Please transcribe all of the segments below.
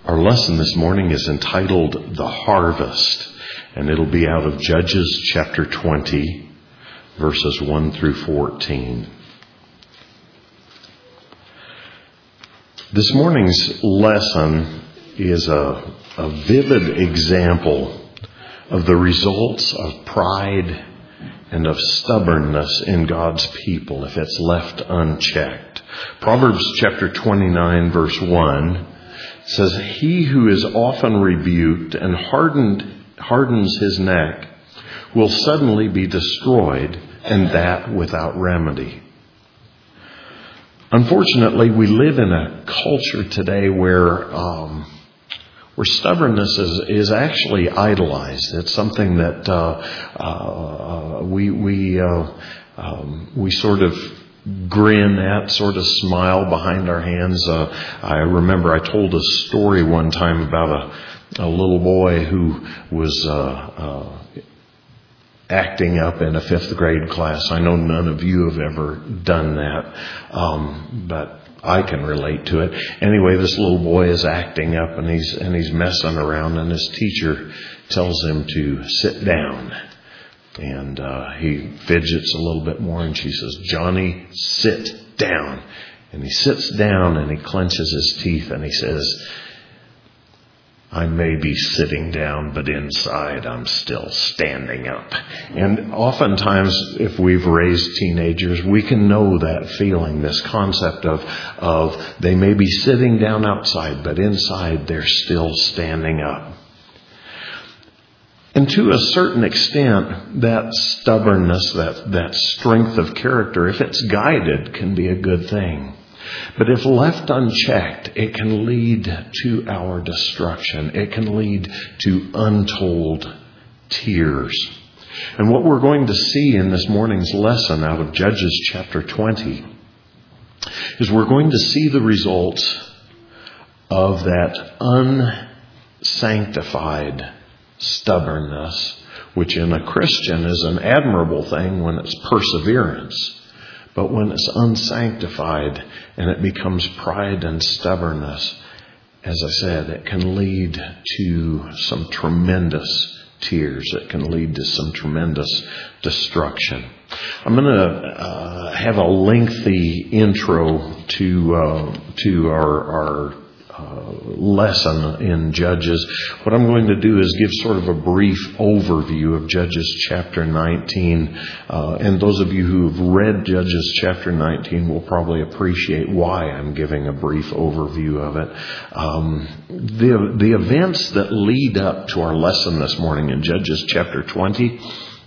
Our lesson this morning is entitled The Harvest, and it'll be out of Judges chapter 20, verses 1 through 14. This morning's lesson is a vivid example of the results of pride and of stubbornness in God's people if it's left unchecked. Proverbs chapter 29, verse 1 says, "He who is often rebuked and hardens his neck will suddenly be destroyed, and that without remedy." Unfortunately, we live in a culture today where stubbornness is actually idolized. It's something that we sort of grin at, sort of smile behind our hands. I remember I told a story one time about a little boy who was acting up in a 5th grade class. I know none of you have ever done that, but I can relate to it. Anyway, this little boy is acting up and he's messing around, and his teacher tells him to sit down. And he fidgets a little bit more, and she says, "Johnny, sit down." And he sits down and he clenches his teeth and he says, "I may be sitting down, but inside I'm still standing up." And oftentimes, if we've raised teenagers, we can know that feeling, this concept of they may be sitting down outside, but inside they're still standing up. And to a certain extent, that stubbornness, that strength of character, if it's guided, can be a good thing. But if left unchecked, it can lead to our destruction. It can lead to untold tears. And what we're going to see in this morning's lesson out of Judges chapter 20 is we're going to see the results of that unsanctified stubbornness, which in a Christian is an admirable thing when it's perseverance. But when it's unsanctified and it becomes pride and stubbornness, as I said, it can lead to some tremendous tears. It can lead to some tremendous destruction. I'm going to have a lengthy intro to our lesson in Judges. What I'm going to do is give sort of a brief overview of Judges chapter 19. And those of you who have read Judges chapter 19 will probably appreciate why I'm giving a brief overview of it. The events that lead up to our lesson this morning in Judges chapter 20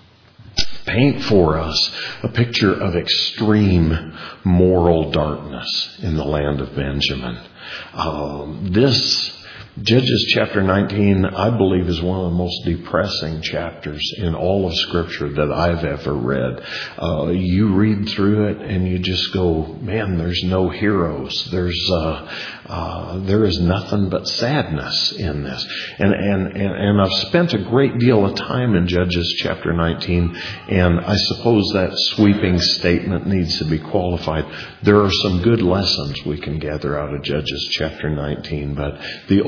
paint for us a picture of extreme moral darkness in the land of Benjamin. This Judges chapter 19, I believe, is one of the most depressing chapters in all of Scripture that I've ever read. You read through it and you just go, man, there's no heroes. There is nothing but sadness in this. And I've spent a great deal of time in Judges chapter 19, and I suppose that sweeping statement needs to be qualified. There are some good lessons we can gather out of Judges chapter 19, but the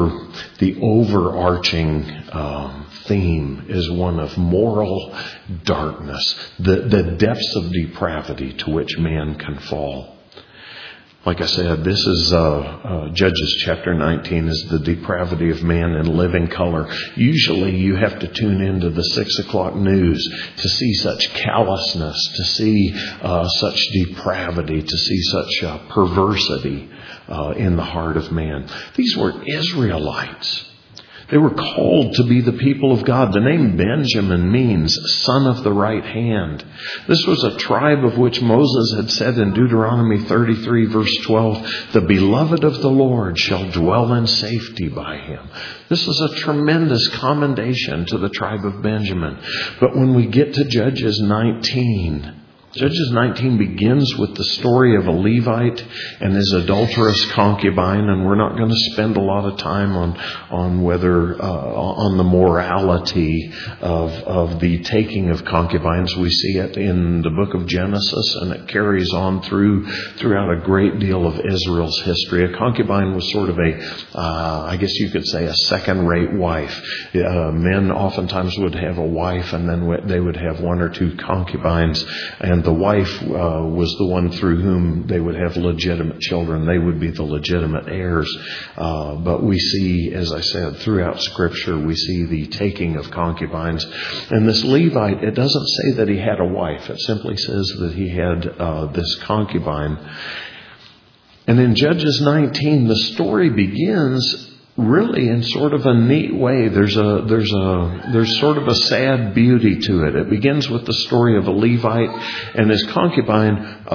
overarching theme is one of moral darkness, the depths of depravity to which man can fall. Like I said, this is Judges chapter 19 is the depravity of man in living color. Usually you have to tune into the 6 o'clock news to see such callousness, to see such depravity, to see such perversity in the heart of man. These were Israelites. They were called to be the people of God. The name Benjamin means son of the right hand. This was a tribe of which Moses had said in Deuteronomy 33 verse 12, "The beloved of the Lord shall dwell in safety by him." This is a tremendous commendation to the tribe of Benjamin. But when we get to Judges 19, Judges 19 begins with the story of a Levite and his adulterous concubine, and we're not going to spend a lot of time on whether on the morality of the taking of concubines. We see it in the book of Genesis, and it carries on throughout a great deal of Israel's history. A concubine was sort of I guess you could say, a second-rate wife. Men oftentimes would have a wife, and then they would have one or two concubines, and the wife was the one through whom they would have legitimate children. They would be the legitimate heirs. But we see, as I said, throughout Scripture, we see the taking of concubines. And this Levite, it doesn't say that he had a wife. It simply says that he had this concubine. And in Judges 19, the story begins really in sort of a neat way. There's sort of a sad beauty to it. It begins with the story of a Levite, and his concubine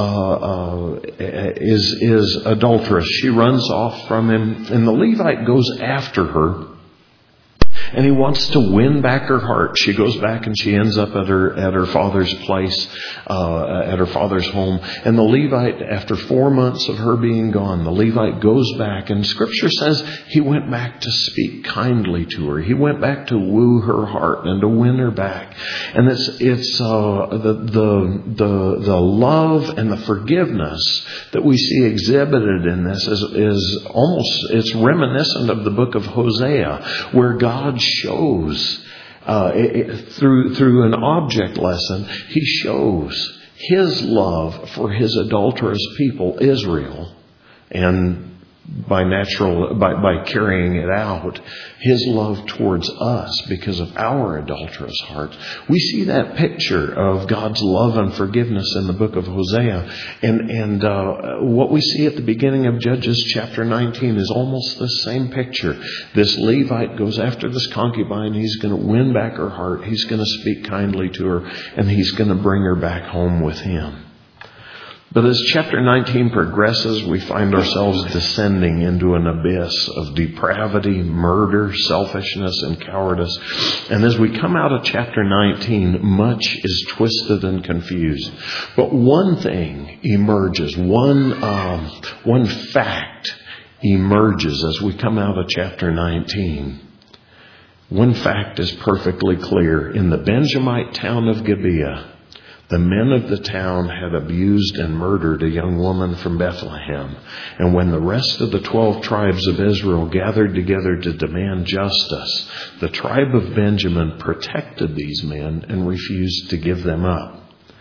is adulterous. She runs off from him, and the Levite goes after her. And he wants to win back her heart. She goes back and she ends up at her father's place, at her father's home. And the Levite, after 4 months of her being gone, the Levite goes back. And Scripture says he went back to speak kindly to her. He went back to woo her heart and to win her back. And it's the love and the forgiveness that we see exhibited in this is almost, it's reminiscent of the book of Hosea, where God shows through an object lesson, he shows his love for his adulterous people, Israel, and by carrying it out, his love towards us because of our adulterous hearts. We see that picture of God's love and forgiveness in the book of Hosea. And what we see at the beginning of Judges chapter 19 is almost the same picture. This Levite goes after this concubine. He's going to win back her heart. He's going to speak kindly to her, and he's going to bring her back home with him. But as chapter 19 progresses, we find ourselves descending into an abyss of depravity, murder, selfishness, and cowardice. And as we come out of chapter 19, much is twisted and confused. But one thing emerges, one fact emerges as we come out of chapter 19. One fact is perfectly clear. In the Benjamite town of Gibeah, the men of the town had abused and murdered a young woman from Bethlehem. And when the rest of the 12 tribes of Israel gathered together to demand justice, the tribe of Benjamin protected these men and refused to give them up.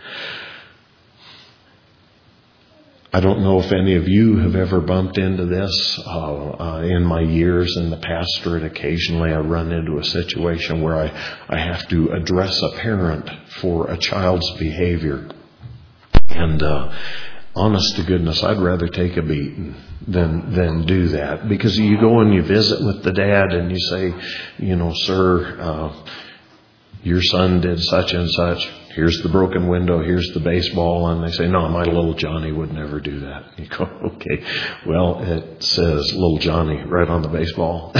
I don't know if any of you have ever bumped into this. In my years in the pastorate, occasionally I run into a situation where I have to address a parent for a child's behavior. And honest to goodness, I'd rather take a beating than do that. Because you go and you visit with the dad and you say, sir, your son did such and such. Here's the broken window. Here's the baseball. And they say, no, my little Johnny would never do that. You go, okay. Well, it says little Johnny right on the baseball.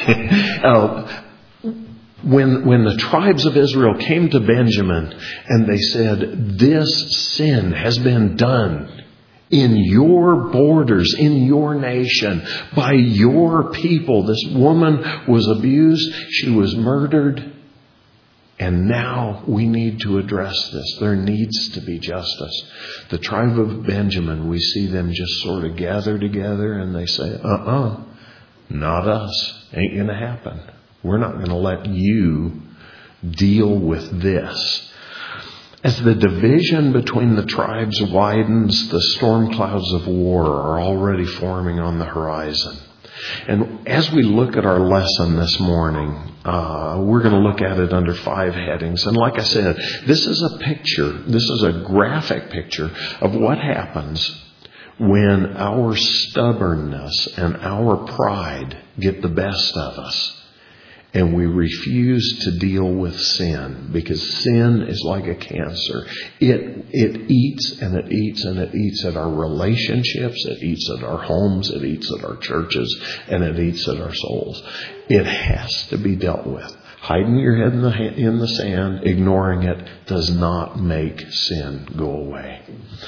When the tribes of Israel came to Benjamin and they said, this sin has been done in your borders, in your nation, by your people. This woman was abused. She was murdered. And now we need to address this. There needs to be justice. The tribe of Benjamin, we see them just sort of gather together and they say, not us. Ain't going to happen. We're not going to let you deal with this. As the division between the tribes widens, the storm clouds of war are already forming on the horizon. And as we look at our lesson this morning, we're going to look at it under 5 headings. And like I said, this is a picture, this is a graphic picture of what happens when our stubbornness and our pride get the best of us. And we refuse to deal with sin, because sin is like a cancer. It eats and it eats and it eats at our relationships. It eats at our homes. It eats at our churches. And it eats at our souls. It has to be dealt with. Hiding your head in the sand, ignoring it, does not make sin go away.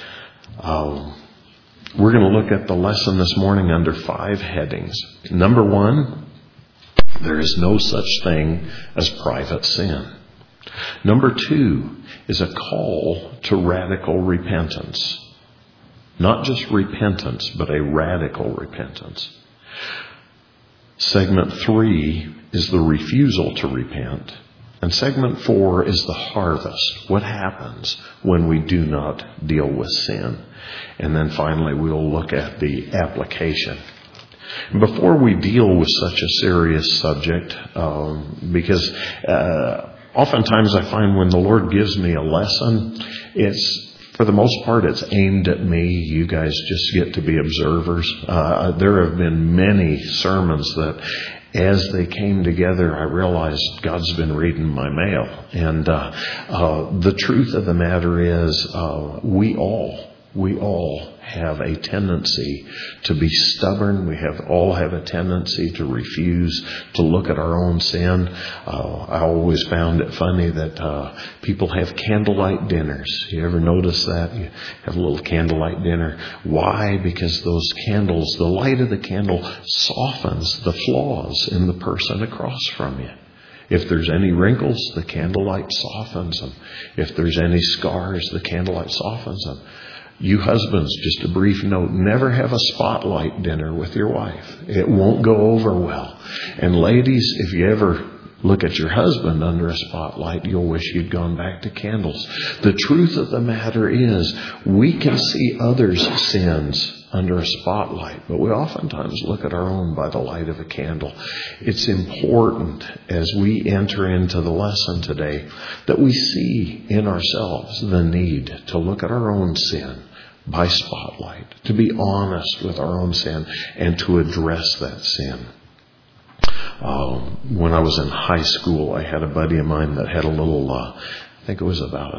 We're going to look at the lesson this morning under 5 headings. Number 1, there is no such thing as private sin. Number 2 is a call to radical repentance. Not just repentance, but a radical repentance. Segment 3 is the refusal to repent. And segment 4 is the harvest. What happens when we do not deal with sin? And then finally we'll look at the application. Before we deal with such a serious subject, because oftentimes I find when the Lord gives me a lesson, for the most part, it's aimed at me. You guys just get to be observers. There have been many sermons that, as they came together, I realized God's been reading my mail. And the truth of the matter is, we all have a tendency to be stubborn. We all have a tendency to refuse to look at our own sin. I always found it funny that people have candlelight dinners. You ever notice that? You have a little candlelight dinner. Why? Because those candles, the light of the candle softens the flaws in the person across from you. If there's any wrinkles, the candlelight softens them. If there's any scars, the candlelight softens them. You husbands, just a brief note, never have a spotlight dinner with your wife. It won't go over well. And ladies, if you ever look at your husband under a spotlight, you'll wish you'd gone back to candles. The truth of the matter is, we can see others' sins under a spotlight, but we oftentimes look at our own by the light of a candle. It's important as we enter into the lesson today that we see in ourselves the need to look at our own sin by spotlight, to be honest with our own sin and to address that sin. When I was in high school, I had a buddy of mine that had a little, I think it was about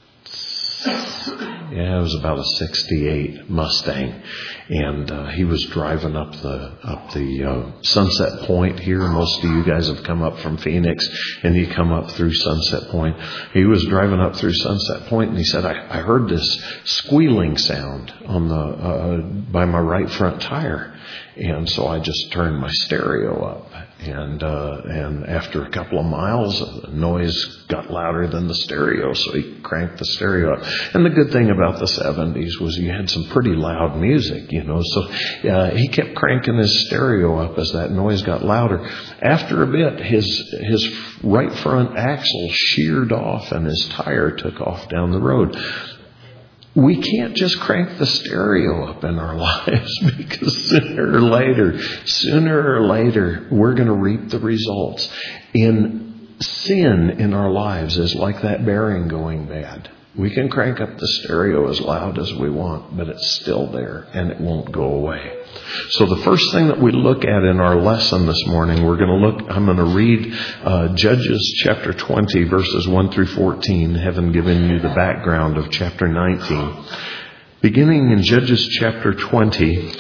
a 68 Mustang, and he was driving up the Sunset Point here. Most of you guys have come up from Phoenix, and you come up through Sunset Point. He was driving up through Sunset Point, and he said, I heard this squealing sound on by my right front tire. And so I just turned my stereo up. And after a couple of miles, the noise got louder than the stereo, so he cranked the stereo up. And the good thing about the 70s was you had some pretty loud music, so he kept cranking his stereo up as that noise got louder. After a bit, his right front axle sheared off and his tire took off down the road. We can't just crank the stereo up in our lives, because sooner or later, we're going to reap the results. Sin in our lives is like that bearing going bad. We can crank up the stereo as loud as we want, but it's still there and it won't go away. So the first thing that we look at in our lesson this morning, I'm going to read Judges chapter 20, verses 1 through 14, having given you the background of chapter 19. Beginning in Judges chapter 20,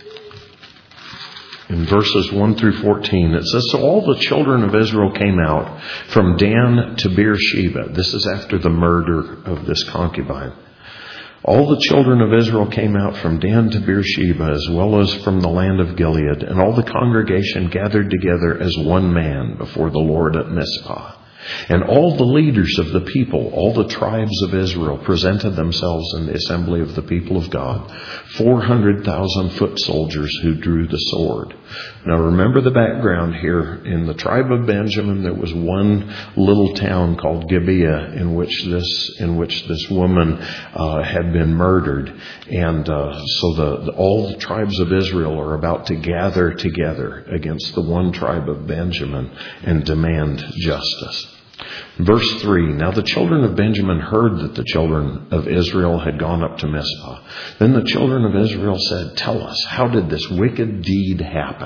in verses 1 through 14, it says, So all the children of Israel came out from Dan to Beersheba. This is after the murder of this concubine. All the children of Israel came out from Dan to Beersheba, as well as from the land of Gilead, and all the congregation gathered together as one man before the Lord at Mizpah. And all the leaders of the people, all the tribes of Israel, presented themselves in the assembly of the people of God, 400,000 foot soldiers who drew the sword. Now remember the background here. In the tribe of Benjamin, there was one little town called Gibeah in which this woman had been murdered. And so all the tribes of Israel are about to gather together against the one tribe of Benjamin and demand justice. Verse 3, Now the children of Benjamin heard that the children of Israel had gone up to Mizpah. Then the children of Israel said, Tell us, how did this wicked deed happen?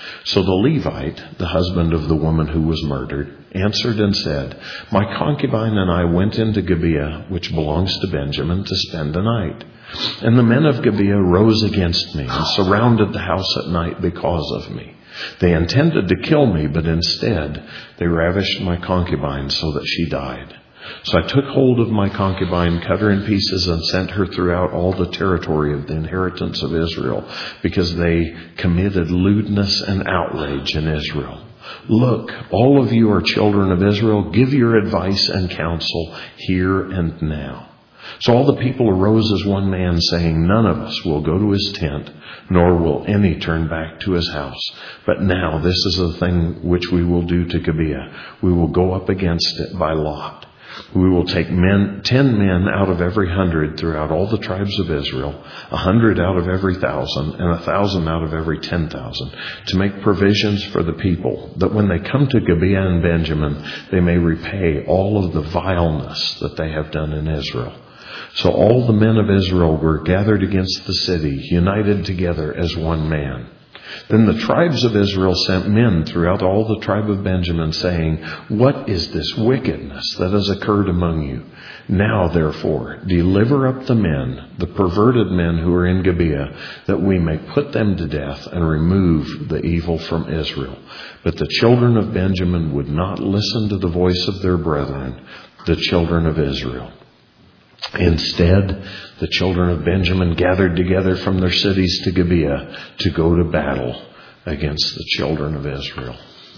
So the Levite, the husband of the woman who was murdered, answered and said, My concubine and I went into Gibeah, which belongs to Benjamin, to spend the night. And the men of Gibeah rose against me and surrounded the house at night because of me. They intended to kill me, but instead they ravished my concubine so that she died. So I took hold of my concubine, cut her in pieces, and sent her throughout all the territory of the inheritance of Israel, because they committed lewdness and outrage in Israel. Look, all of you are children of Israel. Give your advice and counsel here and now. So all the people arose as one man, saying, None of us will go to his tent, nor will any turn back to his house. But now this is the thing which we will do to Gibeah. We will go up against it by lot. We will take 10 men out of every 100 throughout all the tribes of Israel, 100 out of every 1,000, and 1,000 out of every 10,000, to make provisions for the people, that when they come to Gibeah and Benjamin, they may repay all of the vileness that they have done in Israel. So all the men of Israel were gathered against the city, united together as one man. Then the tribes of Israel sent men throughout all the tribe of Benjamin, saying, What is this wickedness that has occurred among you? Now, therefore, deliver up the men, the perverted men who are in Gibeah, that we may put them to death and remove the evil from Israel. But the children of Benjamin would not listen to the voice of their brethren, the children of Israel. Instead, the children of Benjamin gathered together from their cities to Gibeah to go to battle against the children of Israel.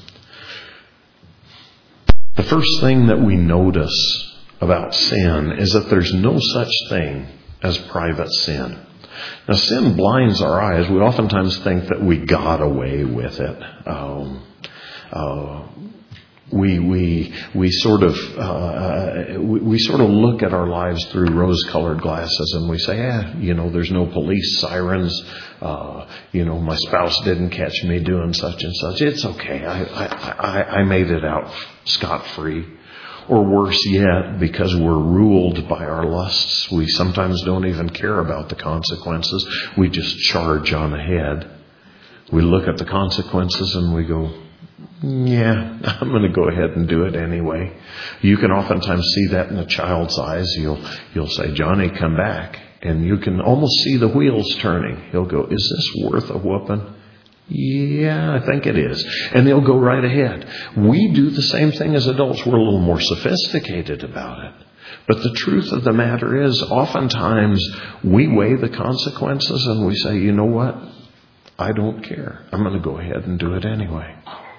The first thing that we notice about sin is that there's no such thing as private sin. Now, sin blinds our eyes. We oftentimes think that we got away with it. We sort of look at our lives through rose-colored glasses, and we say, there's no police sirens. My spouse didn't catch me doing such and such. It's okay. I made it out scot-free. Or worse yet, because we're ruled by our lusts, we sometimes don't even care about the consequences. We just charge on ahead. We look at the consequences and we go, yeah, I'm going to go ahead and do it anyway. You can oftentimes see that in a child's eyes. You'll say, Johnny, come back. And you can almost see the wheels turning. He'll go, is this worth a whooping? Yeah, I think it is. And they'll go right ahead. We do the same thing as adults. We're a little more sophisticated about it. But the truth of the matter is, oftentimes we weigh the consequences and we say, you know what? I don't care. I'm going to go ahead and do it anyway.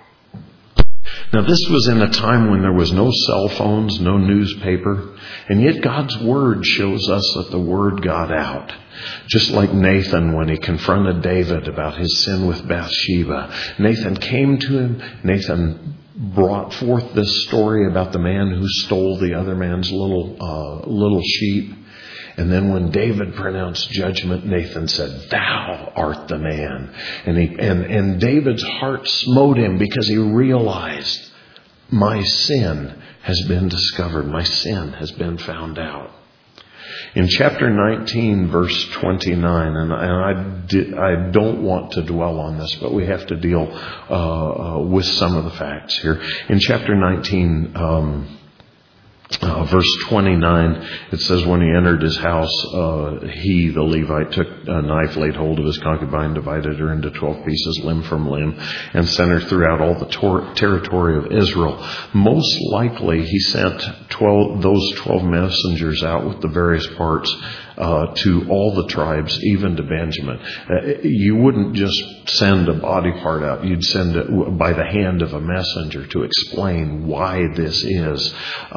Now, this was in a time when there was no cell phones, no newspaper, and yet God's Word shows us that the Word got out. Just like Nathan when he confronted David about his sin with Bathsheba. Nathan came to him. Nathan brought forth this story about the man who stole the other man's little sheep. And then when David pronounced judgment, Nathan said, Thou art the man. And David's heart smote him because he realized, my sin has been discovered. My sin has been found out. In chapter 19, verse 29, and I don't want to dwell on this, but we have to deal with some of the facts here. In chapter 19, verse 29, it says, when he entered his house, he, the Levite, took a knife, laid hold of his concubine, divided her into 12 pieces, limb from limb, and sent her throughout all the territory of Israel. Most likely, he sent those 12 messengers out with the various parts to all the tribes, even to Benjamin. You wouldn't just send a body part out. You'd send it by the hand of a messenger to explain why this is.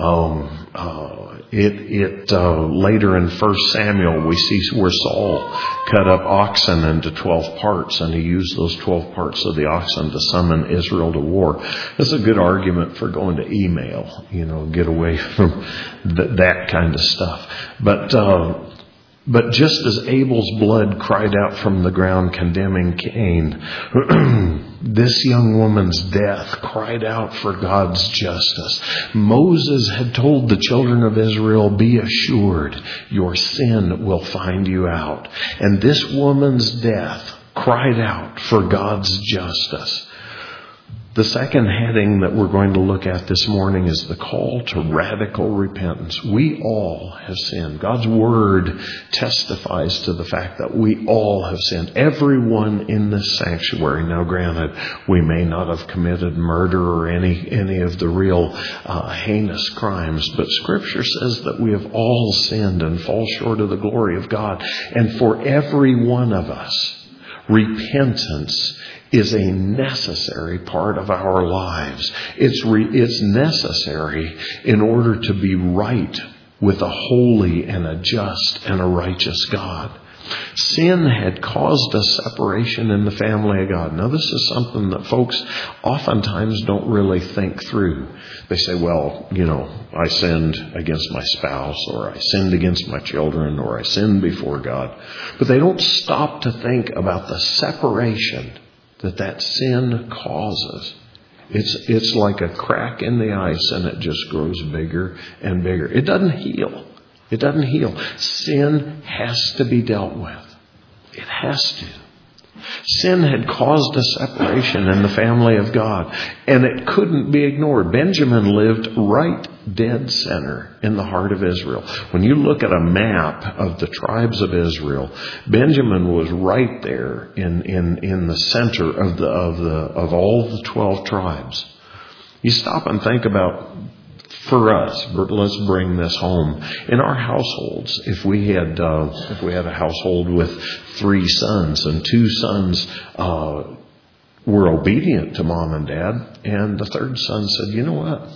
Later in 1 Samuel, we see where Saul cut up oxen into 12 parts, and he used those 12 parts of the oxen to summon Israel to war. That's a good argument for going to email, get away from that kind of stuff. But just as Abel's blood cried out from the ground condemning Cain, this young woman's death cried out for God's justice. Moses had told the children of Israel, be assured, your sin will find you out. And this woman's death cried out for God's justice. The second heading that we're going to look at this morning is the call to radical repentance. We all have sinned. God's Word testifies to the fact that we all have sinned. Everyone in this sanctuary. Now granted, we may not have committed murder or any of the real heinous crimes, but Scripture says that we have all sinned and fall short of the glory of God. And for every one of us, repentance is a necessary part of our lives. It's necessary in order to be right with a holy and a just and a righteous God. Sin had caused a separation in the family of God. Now, this is something that folks oftentimes don't really think through. They say, well, I sinned against my spouse, or I sinned against my children, or I sinned before God. But they don't stop to think about the separation that sin causes. It's like a crack in the ice, and it just grows bigger and bigger. It doesn't heal. It doesn't heal. Sin has to be dealt with. It has to. Sin had caused a separation in the family of God, and it couldn't be ignored. Benjamin lived right dead center in the heart of Israel. When you look at a map of the tribes of Israel, Benjamin was right there in the center of all the 12 tribes. You stop and think about, for us, let's bring this home. In our households, if we had a household with 3 sons, and 2 sons were obedient to mom and dad, and the third son said, you know what?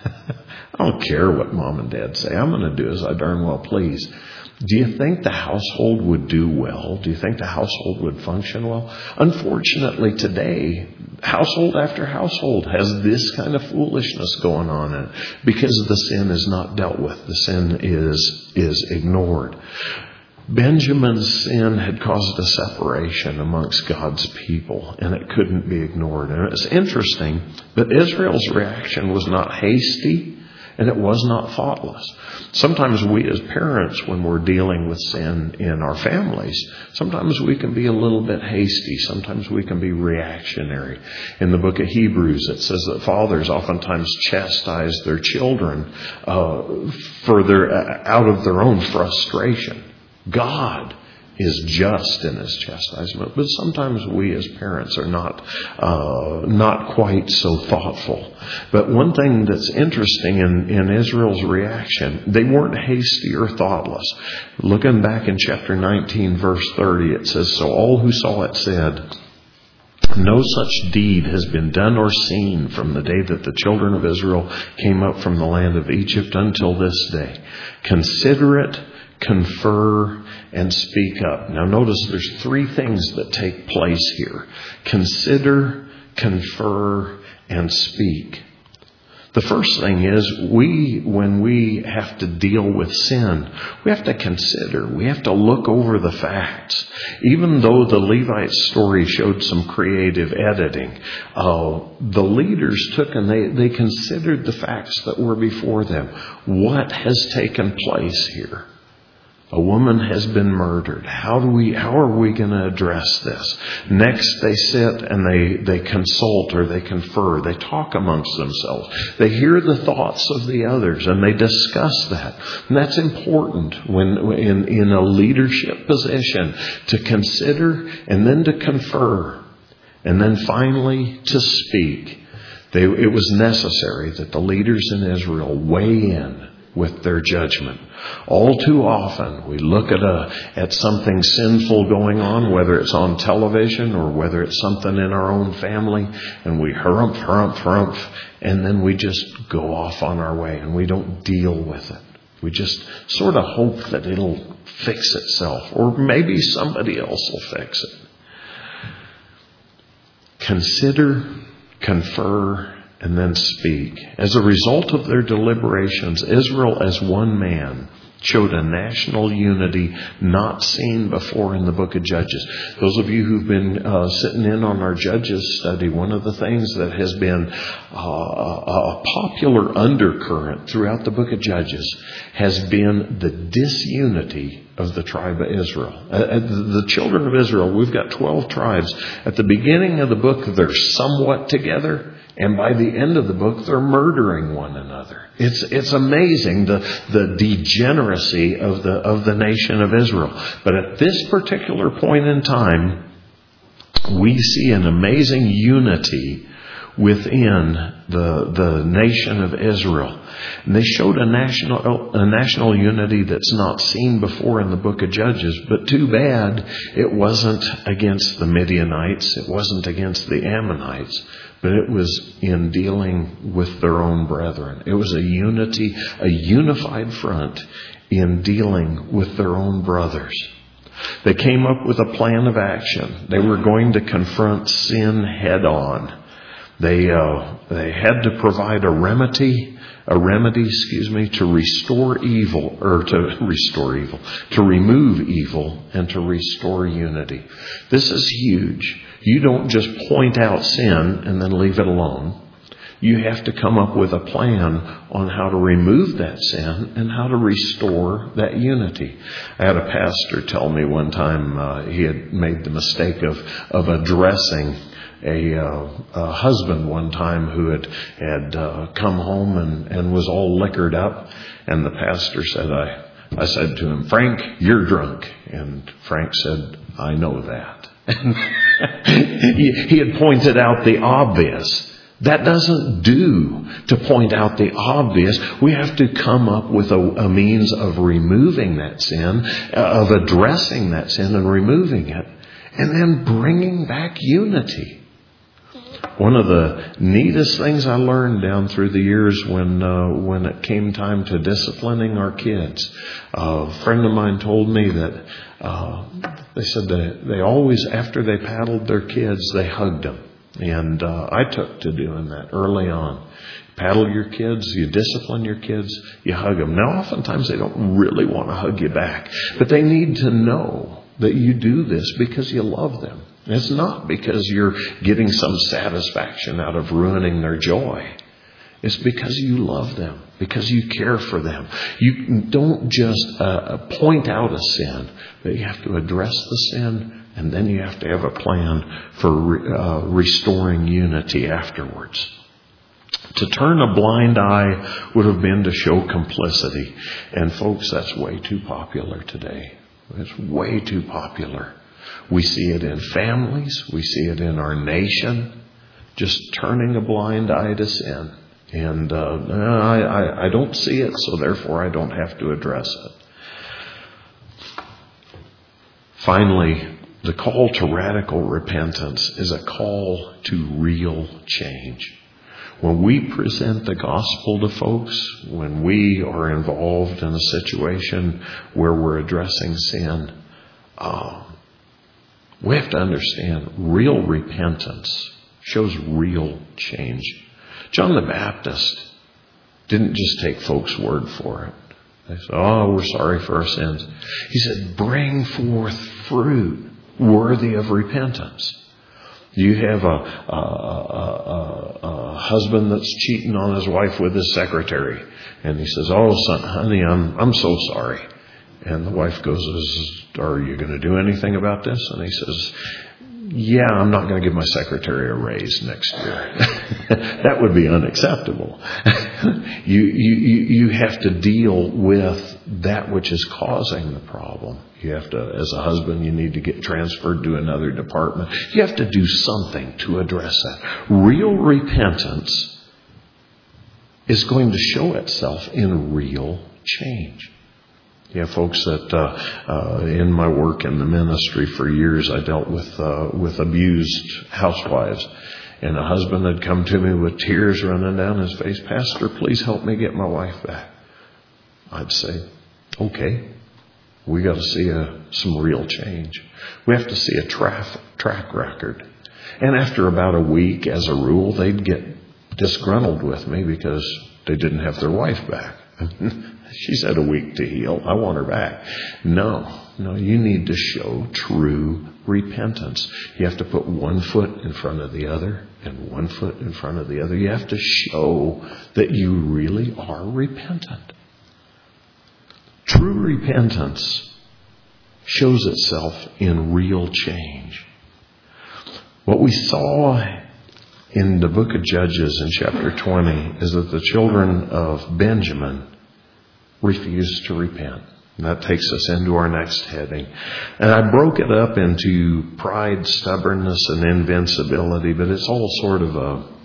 I don't care what mom and dad say. I'm going to do as I darn well please. Do you think the household would do well? Do you think the household would function well? Unfortunately, today, household after household has this kind of foolishness going on in it because the sin is not dealt with. The sin is ignored. Benjamin's sin had caused a separation amongst God's people, and it couldn't be ignored. And it's interesting that Israel's reaction was not hasty, and it was not thoughtless. Sometimes we as parents, when we're dealing with sin in our families, sometimes we can be a little bit hasty. Sometimes we can be reactionary. In the book of Hebrews, it says that fathers oftentimes chastise their children out of their own frustration. God is just in His chastisement, but sometimes we as parents are not quite so thoughtful. But one thing that's interesting in Israel's reaction, they weren't hasty or thoughtless. Looking back in chapter 19, verse 30, it says, "So all who saw it said, 'No such deed has been done or seen from the day that the children of Israel came up from the land of Egypt until this day. Consider it, confer, and speak up.'" Now notice there's 3 things that take place here. Consider, confer, and speak. The first thing is, when we have to deal with sin, we have to consider, we have to look over the facts. Even though the Levite story showed some creative editing, the leaders took and they considered the facts that were before them. What has taken place here? A woman has been murdered. How are we going to address this? Next, they sit and they consult or they confer. They talk amongst themselves. They hear the thoughts of the others and they discuss that. And that's important when in a leadership position, to consider and then to confer and then finally to speak. It was necessary that the leaders in Israel weigh in with their judgment. All too often, we look at something sinful going on, whether it's on television or whether it's something in our own family, and we harumph, and then we just go off on our way and we don't deal with it. We just sort of hope that it'll fix itself, or maybe somebody else will fix it. Consider, confer, and then speak. As a result of their deliberations, Israel as one man showed a national unity not seen before in the book of Judges. Those of you who've been sitting in on our Judges study, one of the things that has been a popular undercurrent throughout the book of Judges has been the disunity of the tribe of Israel. The children of Israel, we've got 12 tribes. At the beginning of the book, they're somewhat together. And by the end of the book, they're murdering one another. It's amazing the degeneracy of the nation of Israel. But at this particular point in time, we see an amazing unity within the nation of Israel. And they showed a national unity that's not seen before in the book of Judges. But too bad it wasn't against the Midianites. It wasn't against the Ammonites. But it was in dealing with their own brethren. It was a unified front in dealing with their own brothers. They came up with a plan of action. They were going to confront sin head on. They had to provide a remedy, to restore evil, to remove evil and to restore unity. This is huge. You don't just point out sin and then leave it alone. You have to come up with a plan on how to remove that sin and how to restore that unity. I had a pastor tell me one time he had made the mistake of addressing a husband one time who had come home and was all liquored up. And the pastor said, I said to him, "Frank, you're drunk." And Frank said, "I know that." He had pointed out the obvious. That doesn't do to point out the obvious. We have to come up with a means of removing that sin, of addressing that sin and removing it, and then bringing back unity. One of the neatest things I learned down through the years when it came time to disciplining our kids, a friend of mine told me that they said they always, after they paddled their kids, they hugged them. And I took to doing that early on. Paddle your kids, you discipline your kids, you hug them. Now, oftentimes they don't really want to hug you back, but they need to know that you do this because you love them. It's not because you're getting some satisfaction out of ruining their joy. It's because you love them, because you care for them. You don't just point out a sin, but you have to address the sin, and then you have to have a plan for restoring unity afterwards. To turn a blind eye would have been to show complicity. And folks, that's way too popular today. It's way too popular. We see it in families. We see it in our nation. Just turning a blind eye to sin. And I don't see it, so therefore I don't have to address it. Finally, the call to radical repentance is a call to real change. When we present the gospel to folks, when we are involved in a situation where we're addressing sin, we have to understand real repentance shows real change. John the Baptist didn't just take folks' word for it. They said, "Oh, we're sorry for our sins." He said, "Bring forth fruit worthy of repentance." You have a husband that's cheating on his wife with his secretary, and he says, "Oh, son, honey, I'm so sorry." And the wife goes, "Are you going to do anything about this?" And he says, "Yeah, I'm not going to give my secretary a raise next year." That would be unacceptable. You have to deal with that which is causing the problem. You have to, as a husband, you need to get transferred to another department. You have to do something to address that. Real repentance is going to show itself in real change. Yeah, folks, that in my work in the ministry for years, I dealt with abused housewives. And a husband had come to me with tears running down his face. "Pastor, please help me get my wife back." I'd say, "Okay, we got to see some real change. We have to see a track record." And after about a week, as a rule, they'd get disgruntled with me because they didn't have their wife back. She said a week to heal. I want her back. No, you need to show true repentance. You have to put one foot in front of the other and one foot in front of the other. You have to show that you really are repentant. True repentance shows itself in real change. What we saw in the book of Judges in chapter 20 is that the children of Benjamin refused to repent. And that takes us into our next heading. And I broke it up into pride, stubbornness, and invincibility, but it's all sort of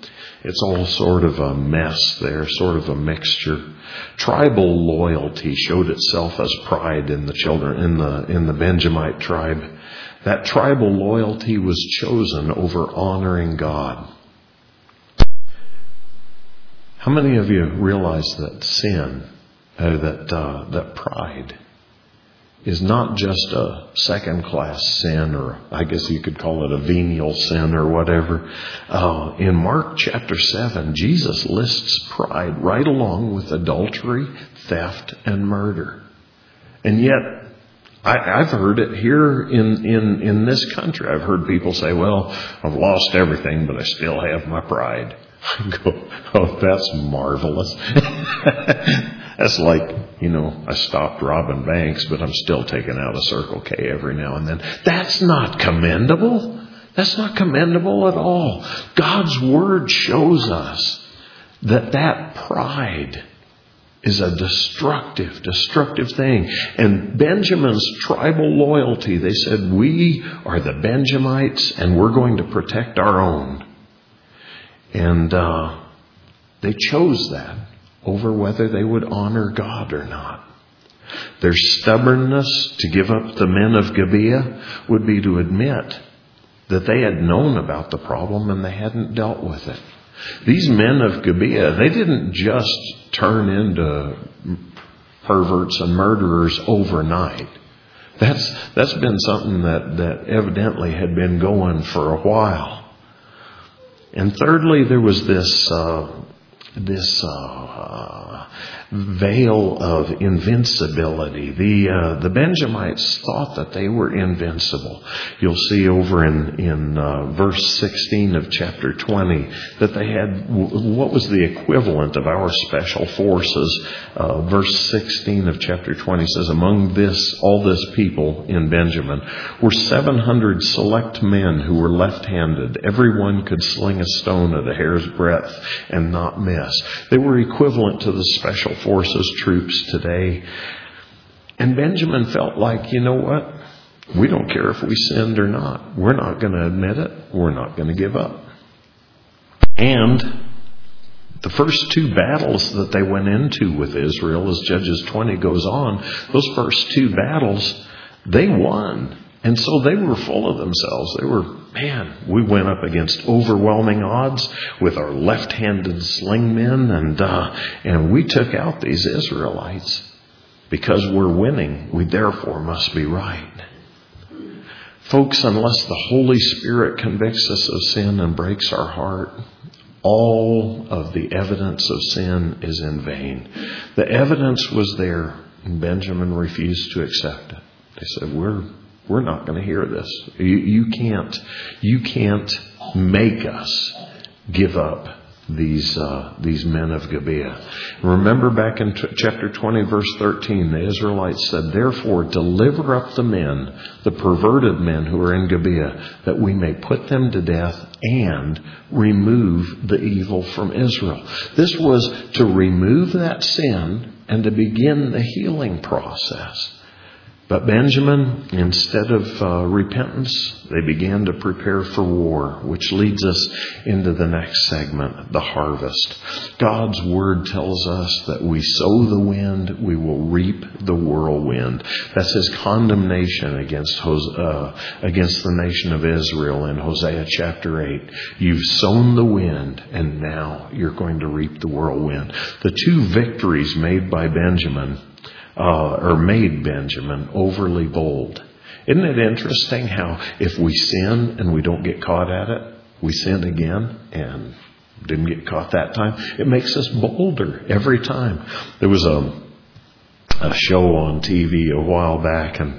a mess there, sort of a mixture. Tribal loyalty showed itself as pride in the children in the Benjamite tribe. That tribal loyalty was chosen over honoring God. How many of you realize that sin, that pride, is not just a second-class sin, or I guess you could call it a venial sin or whatever? In Mark chapter 7, Jesus lists pride right along with adultery, theft, and murder. And yet, I've heard it here in this country. I've heard people say, well, I've lost everything, but I still have my pride. I go, oh, that's marvelous. That's like, I stopped robbing banks, but I'm still taking out a Circle K every now and then. That's not commendable. That's not commendable at all. God's Word shows us that pride is a destructive thing. And Benjamin's tribal loyalty, they said, we are the Benjamites and we're going to protect our own. And they chose that over whether they would honor God or not. Their stubbornness to give up the men of Gibeah would be to admit that they had known about the problem and they hadn't dealt with it. These men of Gibeah, they didn't just turn into perverts and murderers overnight. That's been something that evidently had been going for a while. And thirdly, there was this veil of invincibility. The Benjamites thought that they were invincible. You'll see over in verse 16 of chapter 20 that they had what was the equivalent of our special forces. Verse 16 of chapter 20 says, among all this people in Benjamin were 700 select men who were left-handed. Everyone could sling a stone at a hair's breadth and not miss. They were equivalent to the special forces troops today. And Benjamin felt like, you know what? We don't care if we sinned or not. We're not going to admit it. We're not going to give up. And the first two battles that they went into with Israel, as Judges 20 goes on, those first two battles, they won. And so they were full of themselves. They were, we went up against overwhelming odds with our left-handed sling men, and we took out these Israelites. Because we're winning, we therefore must be right. Folks, unless the Holy Spirit convicts us of sin and breaks our heart, all of the evidence of sin is in vain. The evidence was there, and Benjamin refused to accept it. They said, we're not going to hear this. You can't make us give up these men of Gibeah. Remember back in chapter 20, verse 13, the Israelites said, therefore deliver up the men, the perverted men who are in Gibeah, that we may put them to death and remove the evil from Israel. This was to remove that sin and to begin the healing process. But Benjamin, instead of repentance, they began to prepare for war, which leads us into the next segment, the harvest. God's Word tells us that we sow the wind, we will reap the whirlwind. That's His condemnation against the nation of Israel in Hosea chapter 8. You've sown the wind, and now you're going to reap the whirlwind. The two victories made by Benjamin made Benjamin overly bold. Isn't it interesting how if we sin and we don't get caught at it, we sin again and Didn't get caught that time. It makes us bolder every time. There was a show on TV a while back, and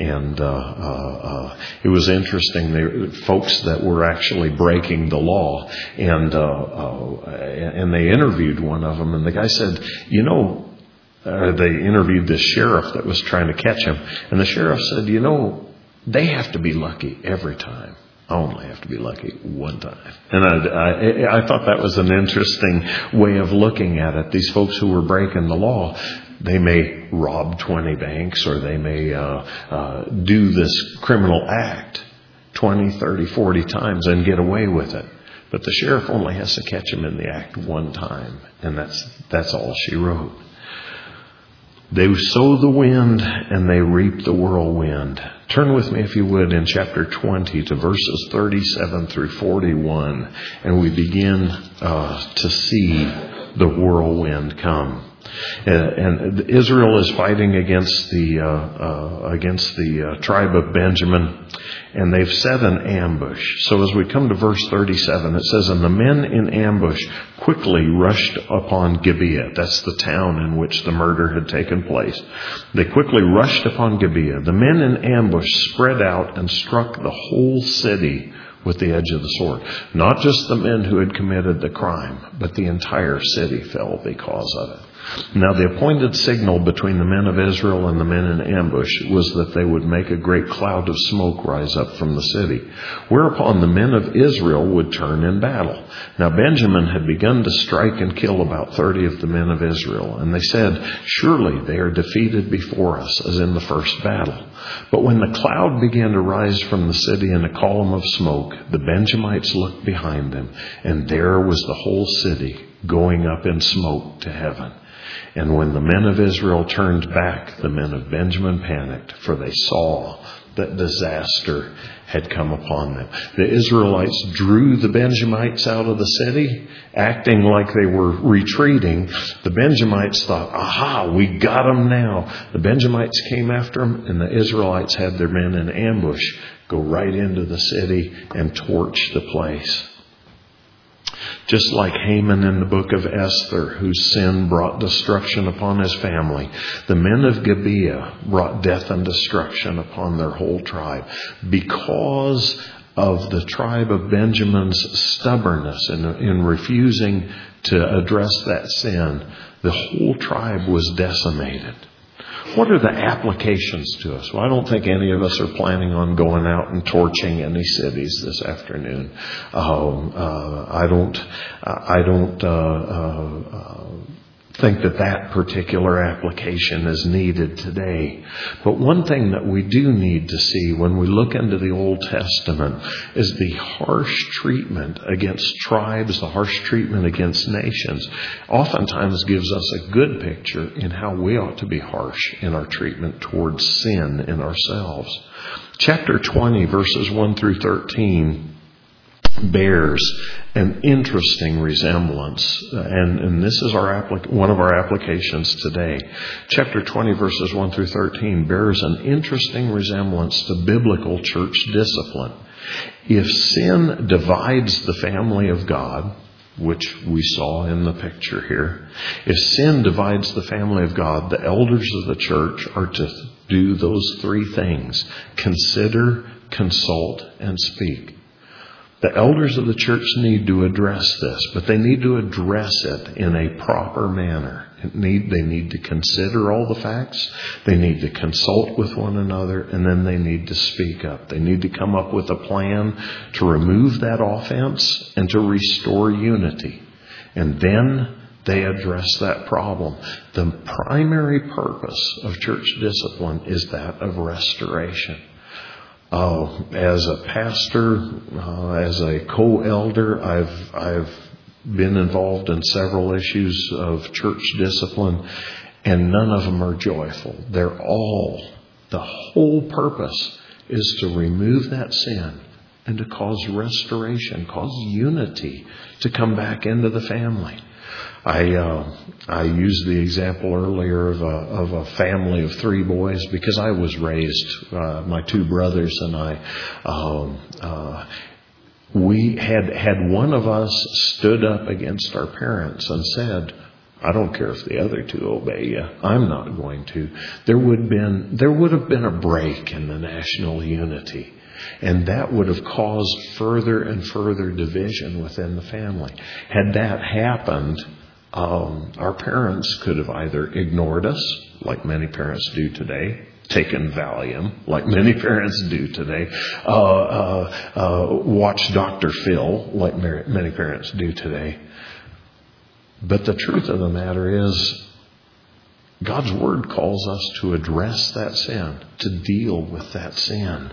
it was interesting. Folks that were actually breaking the law, and they interviewed one of them, and the guy said, they interviewed the sheriff that was trying to catch him, and the sheriff said, they have to be lucky every time. I only have to be lucky one time. And I thought that was an interesting way of looking at it. These folks who were breaking the law, they may rob 20 banks, or they may do this criminal act 20, 30, 40 times and get away with it. But the sheriff only has to catch him in the act one time. And that's all she wrote. They sow the wind and they reap the whirlwind. Turn with me, if you would, in chapter 20 to verses 37 through 41. And we begin to see the whirlwind come. And Israel is fighting against the tribe of Benjamin, and they've set an ambush. So as we come to verse 37, it says, "And the men in ambush quickly rushed upon Gibeah." That's the town in which the murder had taken place. They quickly rushed upon Gibeah. The men in ambush spread out and struck the whole city with the edge of the sword. Not just the men who had committed the crime, but the entire city fell because of it. Now the appointed signal between the men of Israel and the men in ambush was that they would make a great cloud of smoke rise up from the city, whereupon the men of Israel would turn in battle. Now Benjamin had begun to strike and kill about 30 of the men of Israel, and they said, "Surely they are defeated before us, as in the first battle." But when the cloud began to rise from the city in a column of smoke, the Benjamites looked behind them, and there was the whole city going up in smoke to heaven. And when the men of Israel turned back, the men of Benjamin panicked, for they saw that disaster had come upon them. The Israelites drew the Benjamites out of the city, acting like they were retreating. The Benjamites thought, "Aha, we got them now." The Benjamites came after them, and the Israelites had their men in ambush go right into the city and torch the place. Just like Haman in the book of Esther, whose sin brought destruction upon his family, the men of Gibeah brought death and destruction upon their whole tribe. Because of the tribe of Benjamin's stubbornness in refusing to address that sin, the whole tribe was decimated. What are the applications to us? Well, I don't think any of us are planning on going out and torching any cities this afternoon. I don't think that particular application is needed today. But one thing that we do need to see when we look into the Old Testament is the harsh treatment against tribes, the harsh treatment against nations, oftentimes gives us a good picture in how we ought to be harsh in our treatment towards sin in ourselves. Chapter 20, verses 1 through 13, bears an interesting resemblance, and this is one of our applications today. Chapter 20, verses 1 through 13, bears an interesting resemblance to biblical church discipline. If sin divides the family of God, which we saw in the picture here, if sin divides the family of God, the elders of the church are to do those three things: consider, consult, and speak. The elders of the church need to address this, but they need to address it in a proper manner. They need to consider all the facts. They need to consult with one another, and then they need to speak up. They need to come up with a plan to remove that offense and to restore unity. And then they address that problem. The primary purpose of church discipline is that of restoration. As a pastor, as a co-elder, I've been involved in several issues of church discipline, and none of them are joyful. The whole purpose is to remove that sin and to cause restoration, cause unity to come back into the family. I used the example earlier of a family of three boys because I was raised, my two brothers and I, we had one of us stood up against our parents and said, I don't care if the other two obey you, I'm not going to, there would have been a break in the national unity. And that would have caused further and further division within the family. Had that happened, our parents could have either ignored us, like many parents do today, taken Valium, like many parents do today, watched Dr. Phil, like many parents do today. But the truth of the matter is, God's Word calls us to address that sin, to deal with that sin.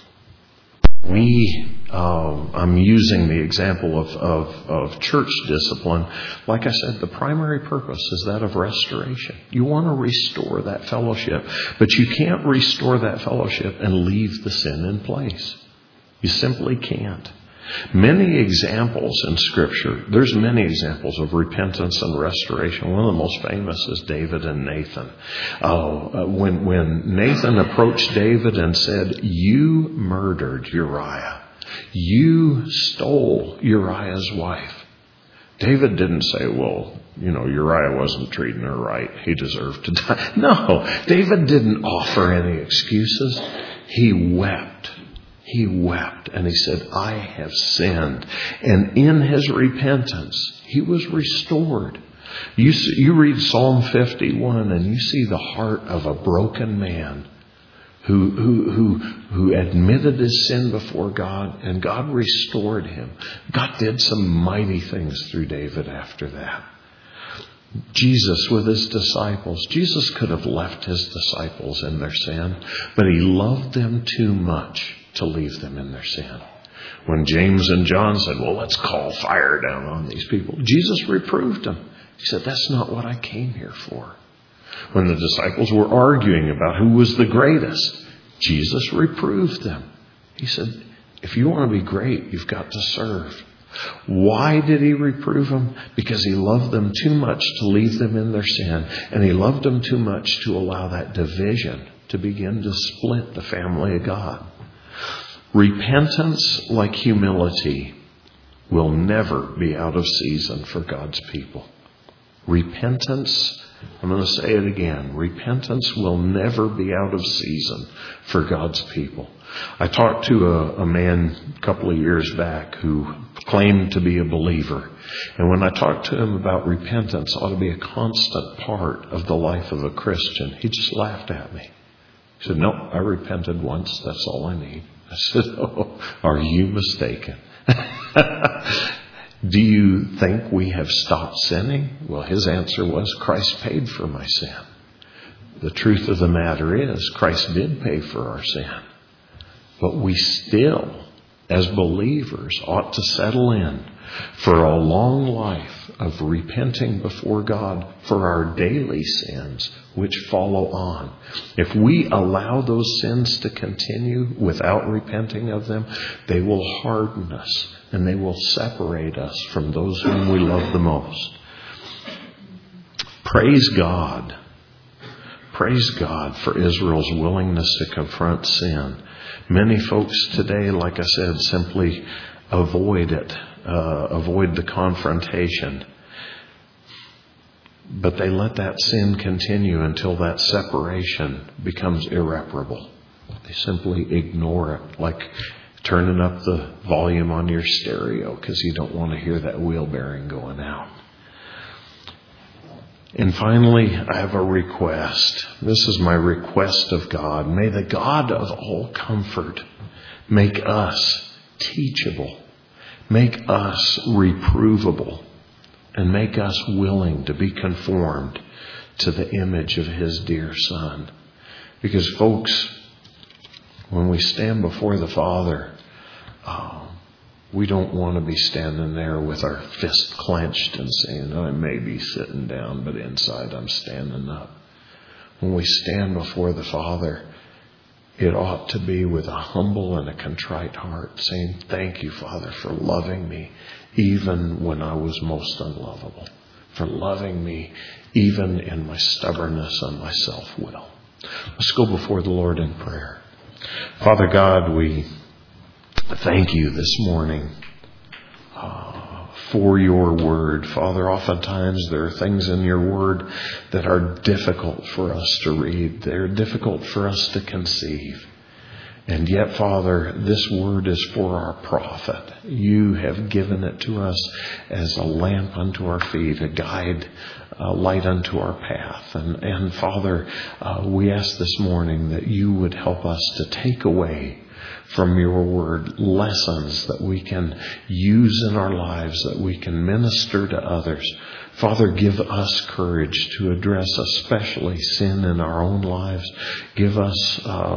I'm using the example of church discipline. Like I said, the primary purpose is that of restoration. You want to restore that fellowship, but you can't restore that fellowship and leave the sin in place. You simply can't. Many examples in Scripture, there's many examples of repentance and restoration. One of the most famous is David and Nathan. When Nathan approached David and said, you murdered Uriah. You stole Uriah's wife. David didn't say, well, Uriah wasn't treating her right. He deserved to die. No, David didn't offer any excuses. He wept. He wept and he said, I have sinned. And in his repentance, he was restored. You read Psalm 51 and you see the heart of a broken man who admitted his sin before God, and God restored him. God did some mighty things through David after that. Jesus with his disciples. Jesus could have left his disciples in their sin, but he loved them too much to leave them in their sin. When James and John said, well, let's call fire down on these people, Jesus reproved them. He said, that's not what I came here for. When the disciples were arguing about who was the greatest, Jesus reproved them. He said, if you want to be great, you've got to serve. Why did he reprove them? Because he loved them too much to leave them in their sin, and he loved them too much to allow that division to begin to split the family of God. Repentance, like humility, will never be out of season for God's people. Repentance, I'm going to say it again, repentance will never be out of season for God's people. I talked to a man a couple of years back who claimed to be a believer. And when I talked to him about repentance ought to be a constant part of the life of a Christian, he just laughed at me. He said, no, I repented once, that's all I need. I said, oh, are you mistaken? Do you think we have stopped sinning? Well, his answer was, Christ paid for my sin. The truth of the matter is, Christ did pay for our sin. But we still, as believers, ought to settle in for a long life of repenting before God for our daily sins, which follow on. If we allow those sins to continue without repenting of them, they will harden us and they will separate us from those whom we love the most. Praise God. Praise God for Israel's willingness to confront sin. Many folks today, like I said, simply avoid it, avoid the confrontation. But they let that sin continue until that separation becomes irreparable. They simply ignore it, like turning up the volume on your stereo because you don't want to hear that wheel bearing going out. And finally, I have a request. This is my request of God. May the God of all comfort make us teachable, make us reprovable, and make us willing to be conformed to the image of His dear Son. Because, folks, when we stand before the Father, we don't want to be standing there with our fist clenched and saying, I may be sitting down, but inside I'm standing up. When we stand before the Father, it ought to be with a humble and a contrite heart, saying, thank you, Father, for loving me even when I was most unlovable, for loving me even in my stubbornness and my self-will. Let's go before the Lord in prayer. Father God, we Thank you this morning for your word. Father, oftentimes there are things in your word that are difficult for us to read. They're difficult for us to conceive. And yet, Father, this word is for our profit. You have given it to us as a lamp unto our feet, a guide, a light unto our path. And Father, we ask this morning that you would help us to take away from your word lessons that we can use in our lives, that we can minister to others. Father, give us courage to address especially sin in our own lives. Give us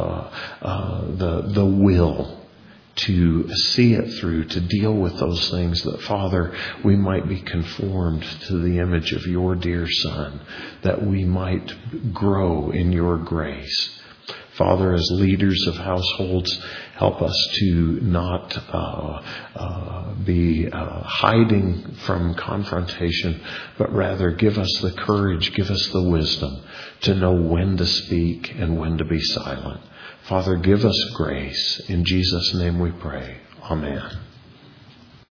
the will to see it through, to deal with those things, that, Father, we might be conformed to the image of your dear Son, that we might grow in your grace. Father, as leaders of households, help us to not be hiding from confrontation, but rather give us the courage, give us the wisdom to know when to speak and when to be silent. Father, give us grace. In Jesus' name we pray. Amen.